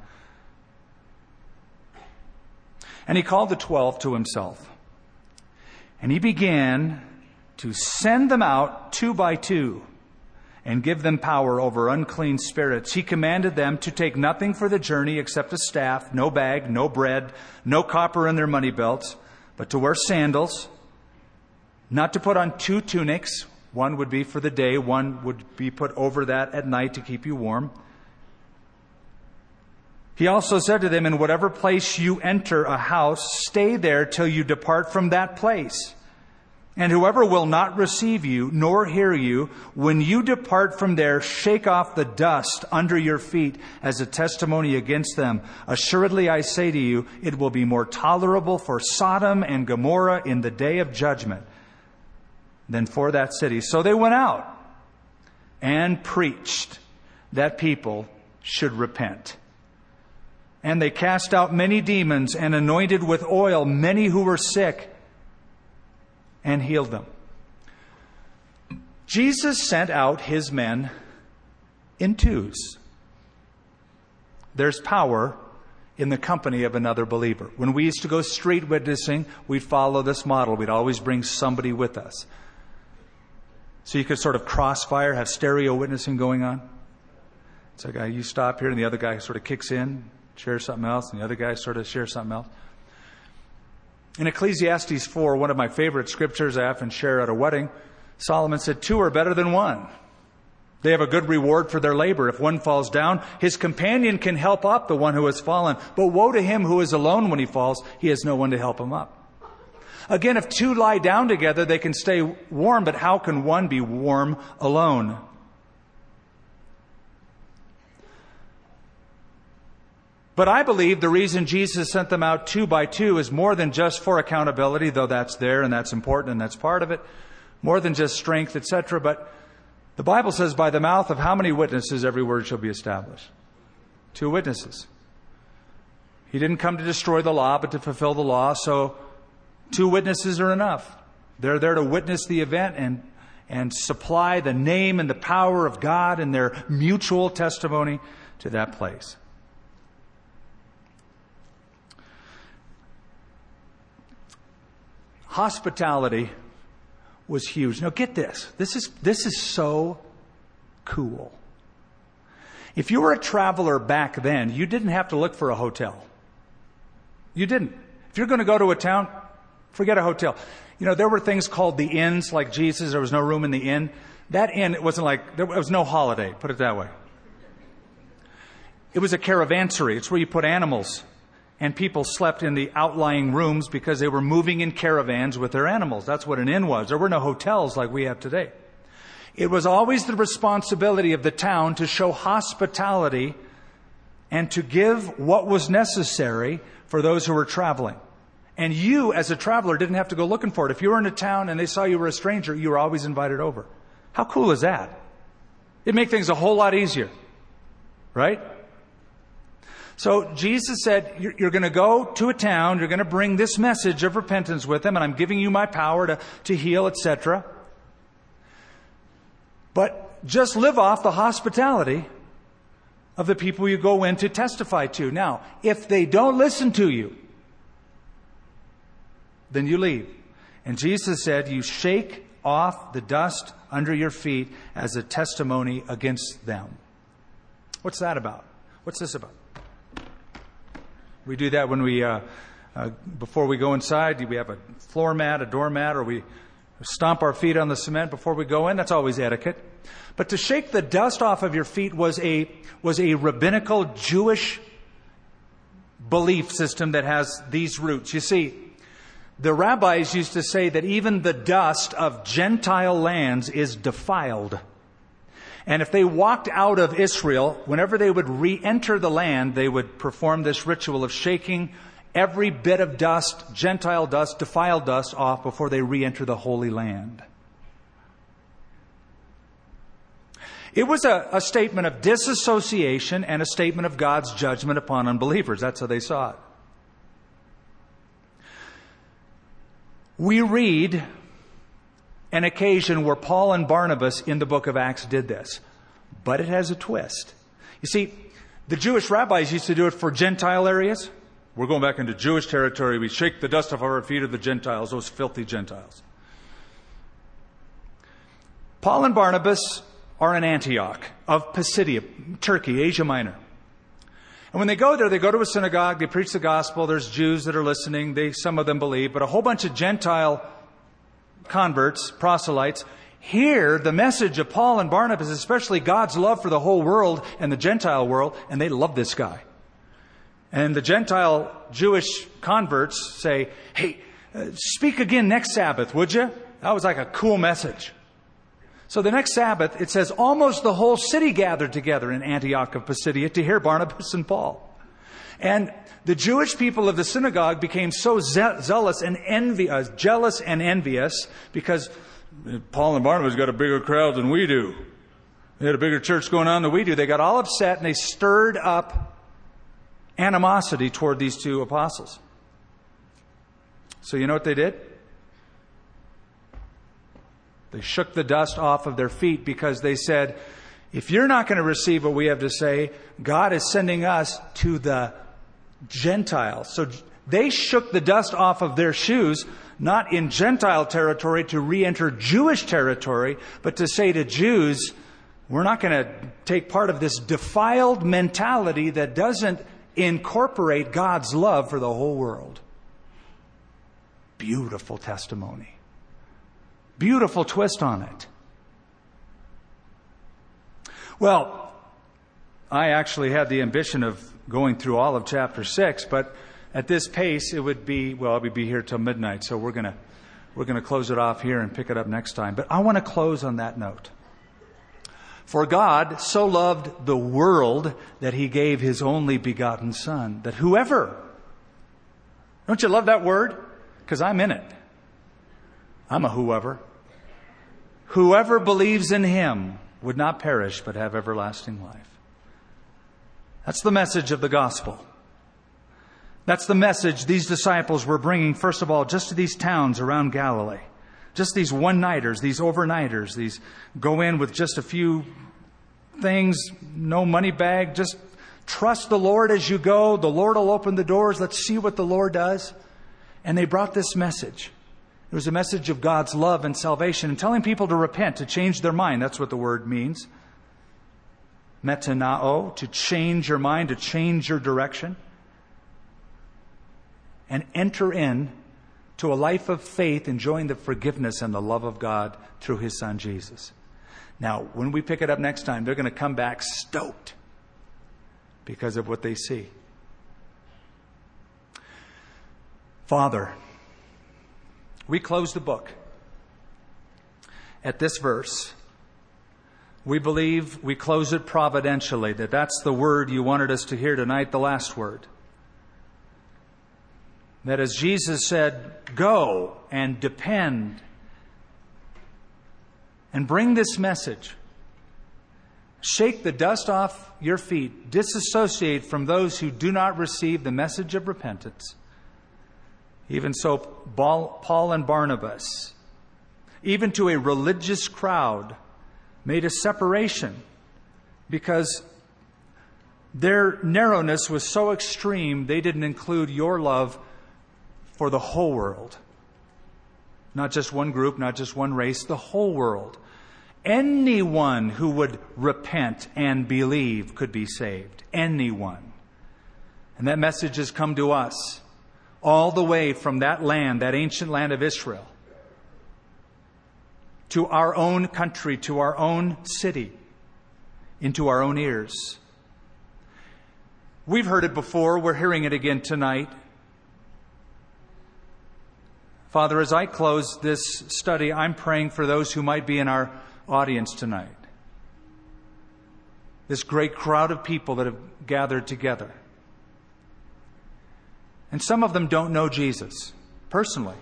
And he called the twelve to himself. And he began to send them out two by two and give them power over unclean spirits. He commanded them to take nothing for the journey except a staff, no bag, no bread, no copper in their money belts, but to wear sandals, not to put on two tunics. One would be for the day, one would be put over that at night to keep you warm. He also said to them, in whatever place you enter a house, stay there till you depart from that place. And whoever will not receive you, nor hear you, when you depart from there, shake off the dust under your feet as a testimony against them. Assuredly, I say to you, it will be more tolerable for Sodom and Gomorrah in the day of judgment than for that city. So they went out and preached that people should repent. And they cast out many demons and anointed with oil many who were sick, and healed them. Jesus sent out his men in twos. There's power in the company of another believer. When we used to go street witnessing, we'd follow this model. We'd always bring somebody with us. So you could sort of crossfire, have stereo witnessing going on. It's like, uh, you stop here and the other guy sort of kicks in, shares something else, and the other guy sort of shares something else. In Ecclesiastes four, one of my favorite scriptures I often share at a wedding, Solomon said, two are better than one. They have a good reward for their labor. If one falls down, his companion can help up the one who has fallen. But woe to him who is alone when he falls. He has no one to help him up. Again, if two lie down together, they can stay warm. But how can one be warm alone? But I believe the reason Jesus sent them out two by two is more than just for accountability, though that's there and that's important and that's part of it. More than just strength, et cetera. But the Bible says, by the mouth of how many witnesses every word shall be established? Two witnesses. He didn't come to destroy the law, but to fulfill the law. So two witnesses are enough. They're there to witness the event and, and supply the name and the power of God and their mutual testimony to that place. Hospitality was huge. Now get this. This is, this is so cool. If you were a traveler back then, you didn't have to look for a hotel. You didn't. If you're going to go to a town, forget a hotel. You know, there were things called the inns, like Jesus. There was no room in the inn. That inn, it wasn't like, there was no Holiday, put it that way. It was a caravansary. It's where you put animals. And people slept in the outlying rooms because they were moving in caravans with their animals. That's what an inn was. There were no hotels like we have today. It was always the responsibility of the town to show hospitality and to give what was necessary for those who were traveling. And you, as a traveler, didn't have to go looking for it. If you were in a town and they saw you were a stranger, you were always invited over. How cool is that? It'd make things a whole lot easier. Right? So Jesus said, you're, you're going to go to a town, you're going to bring this message of repentance with them, and I'm giving you my power to, to heal, et cetera. But just live off the hospitality of the people you go in to testify to. Now, if they don't listen to you, then you leave. And Jesus said, you shake off the dust under your feet as a testimony against them. What's that about? What's this about? We do that when we, uh, uh, before we go inside, we have a floor mat, a doormat, or we stomp our feet on the cement before we go in. That's always etiquette. But to shake the dust off of your feet was a, was a rabbinical Jewish belief system that has these roots. You see, the rabbis used to say that even the dust of Gentile lands is defiled. And if they walked out of Israel, whenever they would re-enter the land, they would perform this ritual of shaking every bit of dust, Gentile dust, defiled dust, off before they re-enter the Holy Land. It was a, a statement of disassociation and a statement of God's judgment upon unbelievers. That's how they saw it. We read an occasion where Paul and Barnabas in the book of Acts did this. But it has a twist. You see, the Jewish rabbis used to do it for Gentile areas. We're going back into Jewish territory. We shake the dust off our feet of the Gentiles, those filthy Gentiles. Paul and Barnabas are in Antioch of Pisidia, Turkey, Asia Minor. And when they go there, they go to a synagogue, they preach the gospel. There's Jews that are listening. They, some of them believe, but a whole bunch of Gentile converts, proselytes, hear the message of Paul and Barnabas, especially God's love for the whole world and the Gentile world, and they love this guy. And the Gentile Jewish converts say, hey, uh, speak again next Sabbath, would you? That was like a cool message. So the next Sabbath, it says, almost the whole city gathered together in Antioch of Pisidia to hear Barnabas and Paul. And the Jewish people of the synagogue became so ze- zealous and envy, uh, jealous and envious because Paul and Barnabas got a bigger crowd than we do. They had a bigger church going on than we do. They got all upset and they stirred up animosity toward these two apostles. So you know what they did? They shook the dust off of their feet because they said, if you're not going to receive what we have to say, God is sending us to the Gentiles. So they shook the dust off of their shoes, not in Gentile territory to re-enter Jewish territory, but to say to Jews, we're not going to take part of this defiled mentality that doesn't incorporate God's love for the whole world. beautiful testimony. Beautiful twist on it. Well, I actually had the ambition of going through all of chapter six, but at this pace, it would be, well, we'd be here till midnight, so we're going to we're going to close it off here and pick it up next time. But I want to close on that note. For God so loved the world that He gave His only begotten Son, that whoever, don't you love that word? Because I'm in it. I'm a whoever. Whoever believes in Him would not perish but have everlasting life. That's the message of the gospel. That's the message these disciples were bringing, first of all, just to these towns around Galilee. Just these one-nighters, these overnighters, these go in with just a few things, no money bag, just trust the Lord as you go. The Lord will open the doors. Let's see what the Lord does. And they brought this message. It was a message of God's love and salvation and telling people to repent, to change their mind. That's what the word means. Metanao, to change your mind, to change your direction. And enter in to a life of faith, enjoying the forgiveness and the love of God through His Son, Jesus. Now, when we pick it up next time, they're going to come back stoked because of what they see. Father, we close the book at this verse. We believe we close it providentially, that that's the word you wanted us to hear tonight, the last word. That as Jesus said, go and depend and bring this message. Shake the dust off your feet. Disassociate from those who do not receive the message of repentance. Even so, Paul and Barnabas, even to a religious crowd, made a separation because their narrowness was so extreme they didn't include your love for the whole world. Not just one group, not just one race, the whole world. Anyone who would repent and believe could be saved. Anyone. And that message has come to us all the way from that land, that ancient land of Israel, to our own country, to our own city, into our own ears. We've heard it before. We're hearing it again tonight. Father, as I close this study, I'm praying for those who might be in our audience tonight. This great crowd of people that have gathered together. And some of them don't know Jesus personally.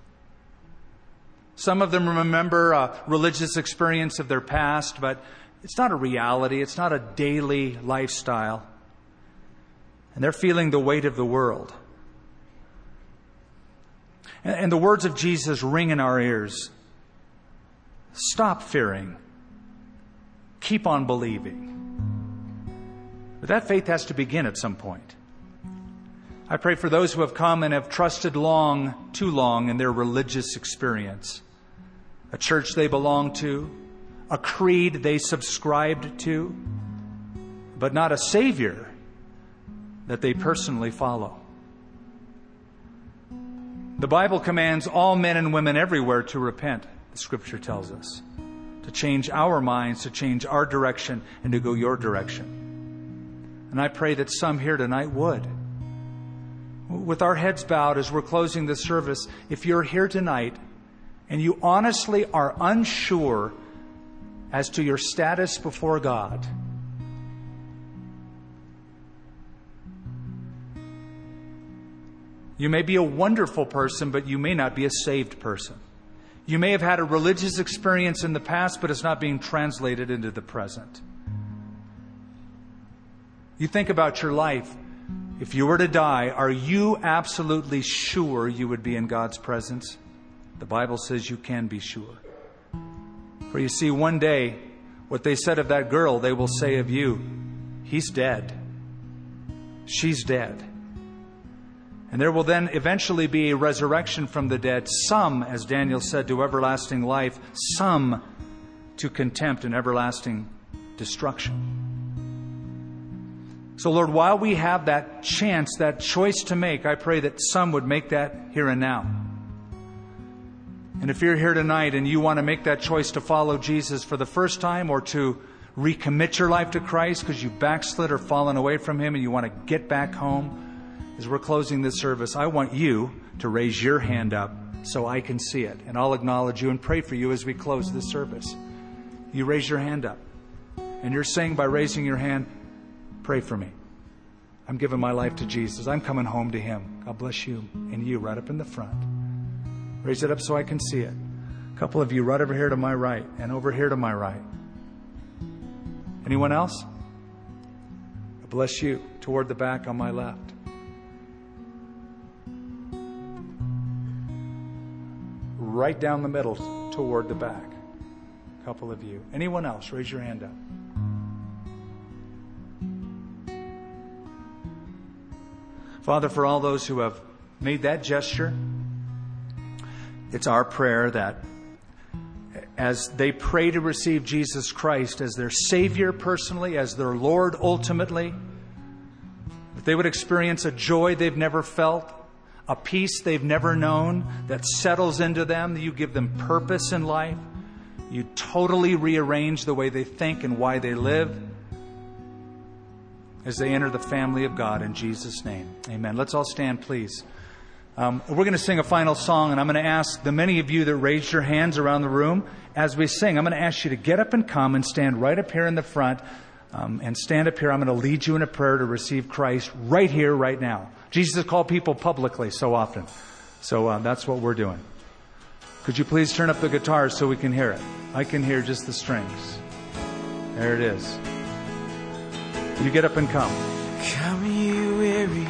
Some of them remember a religious experience of their past, but it's not a reality. It's not a daily lifestyle. And they're feeling the weight of the world. And the words of Jesus ring in our ears. Stop fearing. Keep on believing. But that faith has to begin at some point. I pray for those who have come and have trusted long, too long in their religious experience. A church they belong to, a creed they subscribed to, but not a Savior that they personally follow. The Bible commands all men and women everywhere to repent, the Scripture tells us. To change our minds, to change our direction, and to go your direction. And I pray that some here tonight would. With our heads bowed as we're closing this service, if you're here tonight and you honestly are unsure as to your status before God, you may be a wonderful person, but you may not be a saved person. You may have had a religious experience in the past, but it's not being translated into the present. You think about your life. If you were to die, are you absolutely sure you would be in God's presence? The Bible says you can be sure. For you see, one day, what they said of that girl, they will say of you, he's dead. She's dead. And there will then eventually be a resurrection from the dead. Some, as Daniel said, to everlasting life. Some to contempt and everlasting destruction. So, Lord, while we have that chance, that choice to make, I pray that some would make that here and now. And if you're here tonight and you want to make that choice to follow Jesus for the first time, or to recommit your life to Christ because you backslid or fallen away from Him and you want to get back home, as we're closing this service, I want you to raise your hand up so I can see it. And I'll acknowledge you and pray for you as we close this service. You raise your hand up. And you're saying by raising your hand, pray for me. I'm giving my life to Jesus. I'm coming home to Him. God bless you. And you right up in the front. Raise it up so I can see it. A couple of you right over here to my right and over here to my right. Anyone else? God bless you. Toward the back on my left. Right down the middle toward the back. A couple of you. Anyone else? Raise your hand up. Father, for all those who have made that gesture, it's our prayer that as they pray to receive Jesus Christ as their Savior personally, as their Lord ultimately, that they would experience a joy they've never felt, a peace they've never known that settles into them, that you give them purpose in life. You totally rearrange the way they think and why they live as they enter the family of God in Jesus' name. Amen. Let's all stand, please. Um, we're going to sing a final song, and I'm going to ask the many of you that raised your hands around the room as we sing, I'm going to ask you to get up and come and stand right up here in the front um, and stand up here. I'm going to lead you in a prayer to receive Christ right here, right now. Jesus called people publicly so often. So uh, that's what we're doing. Could you please turn up the guitars so we can hear it? I can hear just the strings. There it is. You get up and come. Come, you weary,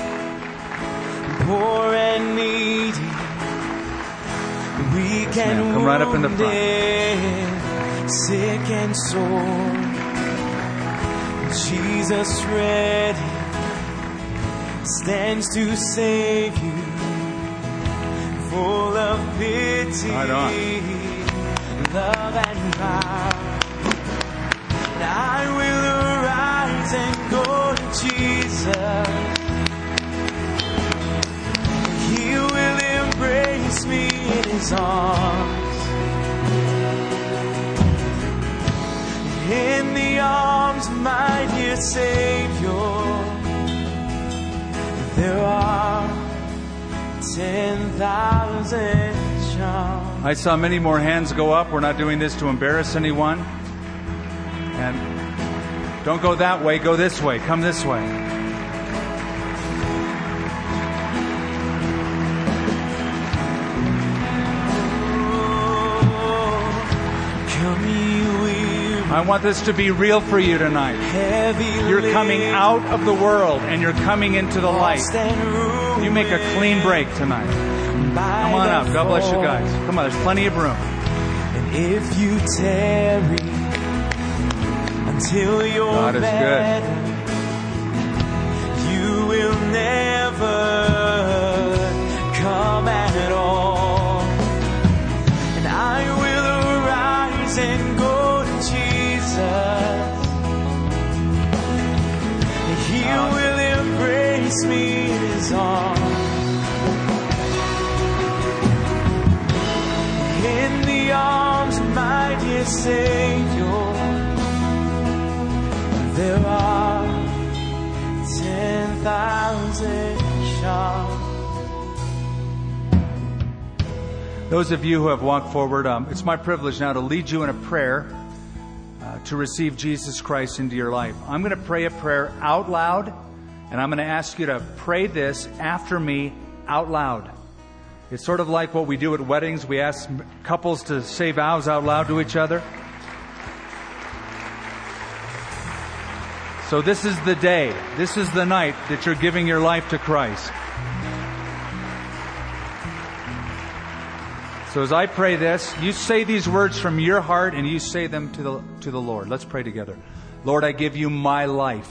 poor and needy, weak yes, and come right up in the front. Sick and sore. Jesus ready stands to save you, full of pity, right on. love and power. And I will arise and go to Jesus. He will embrace me in His arms. In the arms of my dear Savior, there are ten thousand charms. I saw many more hands go up. We're not doing this to embarrass anyone. And don't go that way, go this way. Come this way. I want this to be real for you tonight. You're coming out of the world and you're coming into the light. You make a clean break tonight. Come on up. God bless you guys. Come on, there's plenty of room. And if you tarry until you're God is better, good. you will never come at all. And I will arise and go to Jesus. He will embrace me in His arms. In the arms of my dear Savior, there are ten thousand charms. Those of you who have walked forward, um, it's my privilege now to lead you in a prayer uh, to receive Jesus Christ into your life. I'm going to pray a prayer out loud, and I'm going to ask you to pray this after me out loud. It's sort of like what we do at weddings. We ask couples to say vows out loud to each other. So this is the day, this is the night that you're giving your life to Christ. So as I pray this, you say these words from your heart and you say them to the to the Lord. Let's pray together. Lord, I give you my life.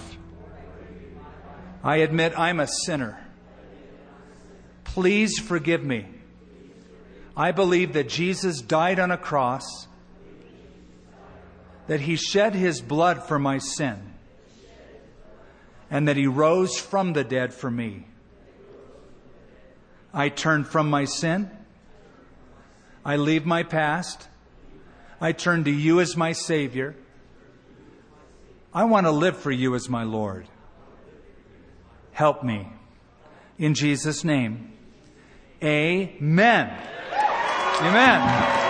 I admit I'm a sinner. Please forgive me. I believe that Jesus died on a cross, that He shed His blood for my sin, and that He rose from the dead for me. I turn from my sin. I leave my past. I turn to you as my Savior. I want to live for you as my Lord. Help me. In Jesus' name. Amen. Amen.